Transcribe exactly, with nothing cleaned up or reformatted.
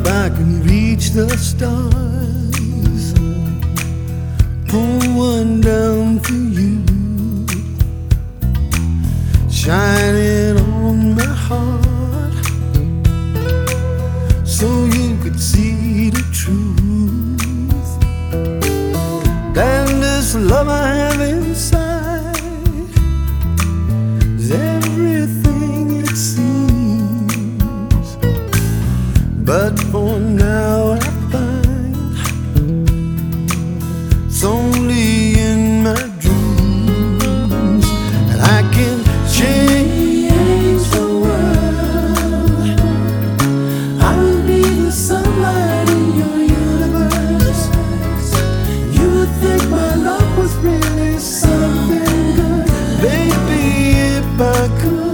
if I can reach the stars, pull one down for you, shining on my heart, so you could see the truth. Then this love I have inside is everything it seems, but for now I find it's only in my dreams that I can change the world. I will be the sunlight in your universe. You would think my love was really something good, baby, if I could.